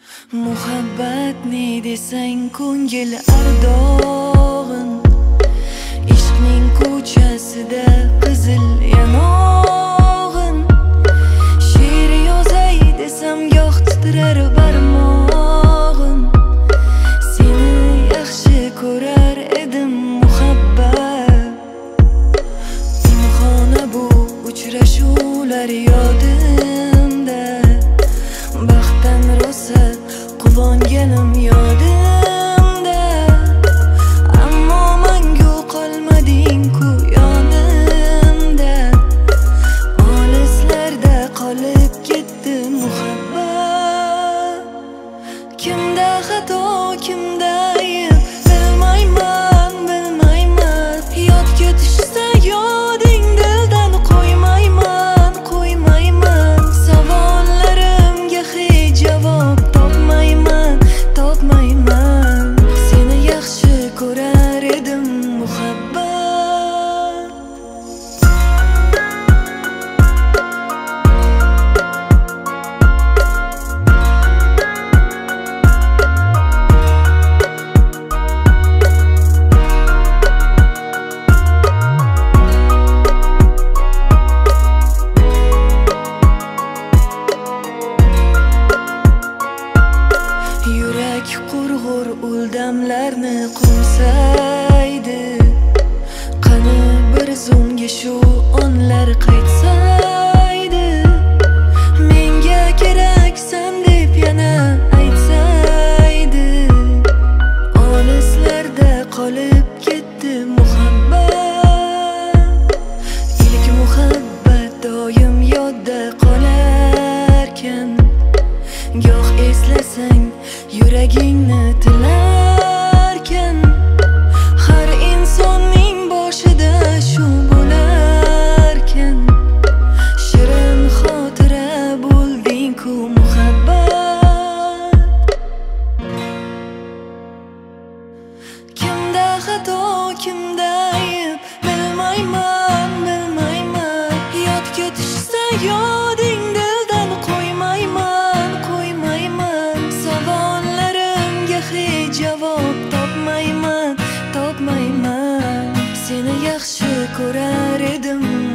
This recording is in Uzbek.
Muhabbat ne desang ko'ngil ardog'in, ishqning ko'chasida qizil yanog'in. She'r yozay desam goh titrar barmog'im, seni yaxshi ko'rar edim muhabbat. Imkona bu uchrashuvlar yodimda, baxtdan rosa quvonganim yodimda. Ammo mangu qolmading-ku yonimda, olislarda qolib ketdi muhabbat. Kimda xato, kimda ayb bilmayman, bilmayman. Yodga tushsa yoding dildan qo'ymayman, qo'ymayman. Savollarimga hech javob topmayman, topmayman. Seni yaxshi ko'rar edim muhabbat. Yurak qurg'ur uldamlarni qo'msaydi, qani bir zumga shu onlar qaytsaydi. Menga keraksan deb yana aytsaydi, olislarda qolib ketdi muhabbat. Ilk muhabbat doim yodda qolarkan, goh eslasang yuragingni tilarkan. Har insonning boshida shu bo'larkan, shirin xotira bo'lding-ku muhabbat. Kimda xato, kimda ayb bilmayman, bilmayman. Yodga tushsa yoding dildan qo'ymayman, qo'ymayman. Savollarimga hech javob topmayman, topmayman. Seni yaxshi ko'rar edim